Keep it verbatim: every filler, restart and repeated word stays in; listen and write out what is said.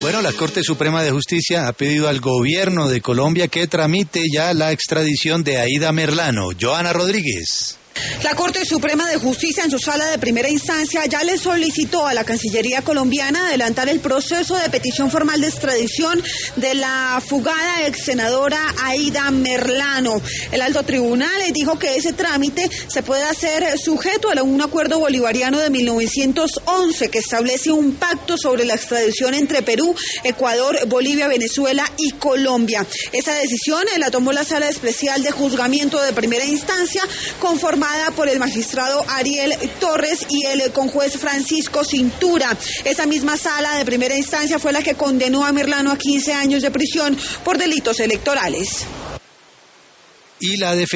Bueno, la Corte Suprema de Justicia ha pedido al gobierno de Colombia que tramite ya la extradición de Aida Merlano. Joana Rodríguez. La Corte Suprema de Justicia en su sala de primera instancia ya le solicitó a la Cancillería colombiana adelantar el proceso de petición formal de extradición de la fugada ex senadora Aida Merlano. El alto tribunal dijo que ese trámite se puede hacer sujeto a un acuerdo bolivariano de mil novecientos once que establece un pacto sobre la extradición entre Perú, Ecuador, Bolivia, Venezuela y Colombia. Esa decisión la tomó la Sala Especial de Juzgamiento de Primera Instancia, conformada por el magistrado Ariel Torres y el conjuez Francisco Cintura. Esa misma sala de primera instancia fue la que condenó a Merlano a quince años de prisión por delitos electorales. Y la defensa